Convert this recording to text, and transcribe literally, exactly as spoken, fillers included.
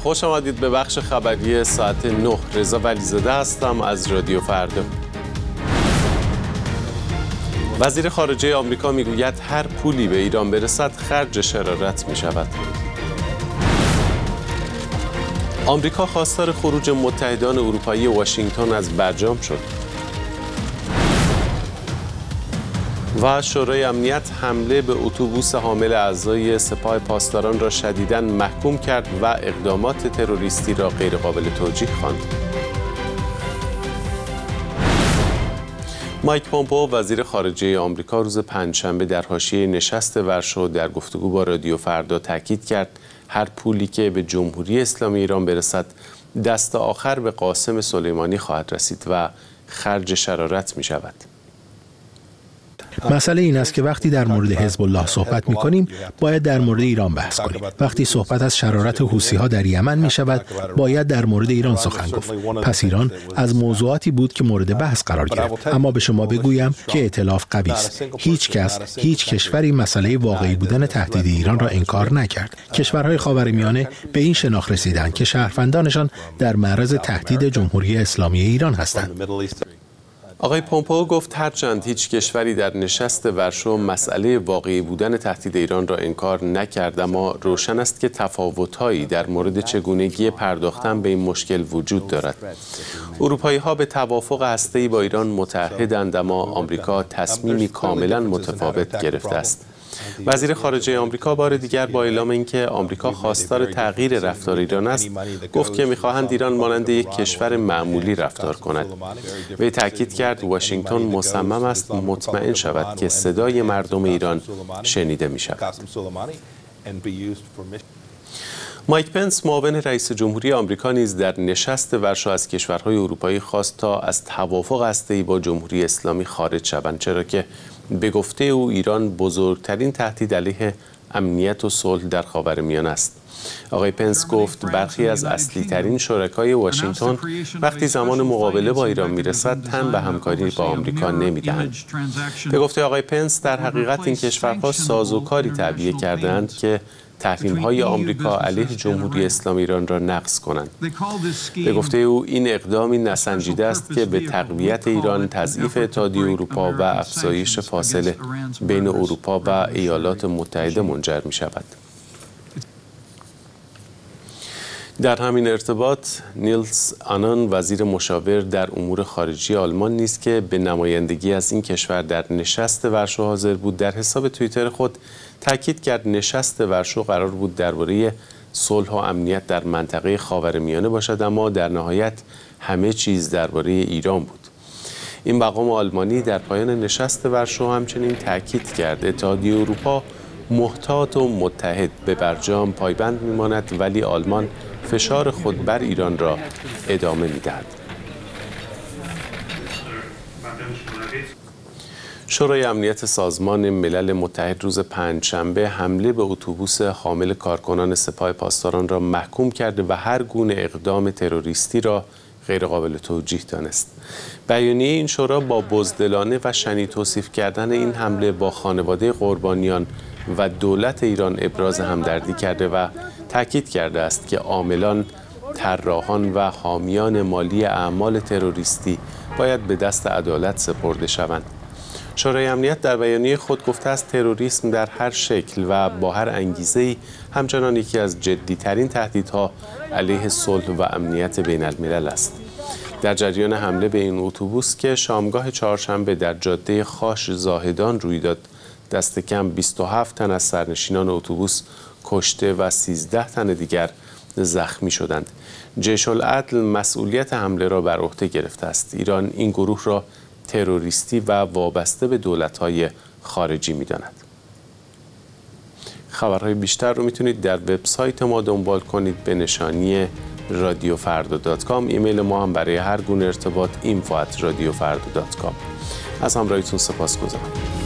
خوش آمدید به بخش خبری ساعت نه. رضا ولیزاده هستم از رادیو فردا. وزیر خارجه آمریکا میگوید هر پولی به ایران برسد خرج شرارت می شود. آمریکا خواستار خروج متحدان اروپایی واشنگتن از برجام شد. و شورای امنیت حمله به اتوبوس حامل اعضای سپاه پاسداران را شدیداً محکوم کرد و اقدامات تروریستی را غیرقابل توجیه خواند. مایک پومپئو وزیر خارجه آمریکا روز پنجشنبه در حاشیه نشست ورشو در گفتگو با رادیو فردا تاکید کرد هر پولی که به جمهوری اسلامی ایران برسد دست آخر به قاسم سلیمانی خواهد رسید و خرج شرارت می شود. مسئله این است که وقتی در مورد حزب الله صحبت می کنیم باید در مورد ایران بحث کنیم. وقتی صحبت از شرارت حوثی ها در یمن می شود باید در مورد ایران سخن گفت. پس ایران از موضوعاتی بود که مورد بحث قرار گرفت. اما به شما بگویم که ائتلاف قوی است. هیچ کس، هیچ کشوری مسئله واقعی بودن تهدید ایران را انکار نکرد. کشورهای خاورمیانه به این شناخت رسیدند که شهروندانشان در معرض تهدید جمهوری اسلامی ایران هستند. آقای پومپئو گفت هرچند هیچ کشوری در نشست ورشو مسئله واقعی بودن تهدید ایران را انکار نکرد، اما روشن است که تفاوت‌هایی در مورد چگونگی پرداختن به این مشکل وجود دارد. اروپایی‌ها به توافق هسته‌ای با ایران متعهدند، اما آمریکا تصمیمی کاملاً متفاوت گرفته است. وزیر خارجه آمریکا بار دیگر با اعلام اینکه آمریکا خواستار تغییر رفتار ایران است، گفت که می‌خواهند ایران مانند یک کشور معمولی رفتار کند. وی تاکید کرد واشنگتن مصمم است مطمئن شود که صدای مردم ایران شنیده می‌شود. مایک پنس معاون رئیس جمهوری آمریکا نیز در نشست ورشو از کشورهای اروپایی خواست تا از توافق هسته‌ای با جمهوری اسلامی خارج شوند، چرا که به گفته او ایران بزرگترین تهدید علیه امنیت و صلح در خاورمیانه است. آقای پنس گفت برخی از اصلی ترین شرکای واشنگتن وقتی زمان مقابله با ایران میرسد تن به همکاری با آمریکا نمیدهند. به گفته آقای پنس در حقیقت این کشورها سازوکاری تعبیه کردند که تحریم‌های آمریکا علیه جمهوری اسلامی ایران را نقض کنند. به گفته او این اقدامی نسنجیده است که به تقویت ایران، تضعیف اتحادیه اروپا و افزایش فاصله بین اروپا و ایالات متحده منجر می شود. در همین ارتباط نیلز آنان وزیر مشاور در امور خارجه آلمان نیز که به نمایندگی از این کشور در نشست ورشو حاضر بود، در حساب توییتر خود تاکید کرد نشست ورشو قرار بود درباره صلح و امنیت در منطقه خاورمیانه باشد، اما در نهایت همه چیز درباره ایران بود. این مقام آلمانی در پایان نشست ورشو همچنین تاکید کرد اتحادیه اروپا محتاط و متحد به برجام پایبند میماند، ولی آلمان فشار خود بر ایران را ادامه می‌دهد. شورای امنیت سازمان ملل متحد روز پنجشنبه حمله به اتوبوس حامل کارکنان سپاه پاسداران را محکوم کرده و هر گونه اقدام تروریستی را غیرقابل توجیه دانست. بیانیه این شورا با بزدلانه و شنیع توصیف کردن این حمله با خانواده قربانیان و دولت ایران ابراز همدردی کرده و تاکید کرده است که عاملان، طراحان و حامیان مالی اعمال تروریستی باید به دست عدالت سپرده شوند. شورای امنیت در بیانیه خود گفته است تروریسم در هر شکل و با هر انگیزه‌ای همچنان یکی از جدی‌ترین تهدیدها علیه صلح و امنیت بین الملل است. در جریان حمله به این اتوبوس که شامگاه چهارشنبه در جاده خاش زاهدان روی داد، دست کم بیست و هفت تن از سرنشینان اتوبوس کشته و سیزده تن دیگر زخمی شدند. جیش العدل مسئولیت حمله را بر عهده گرفته است. ایران این گروه را تروریستی و وابسته به دولت‌های خارجی می‌داند. خبرهای بیشتر رو میتونید در وبسایت ما دنبال کنید به نشانی رادیو فردا دات کام. ایمیل ما هم برای هر گونه ارتباط اینفو ات رادیو فردا دات کام. از همراهیتون سپاسگزارم.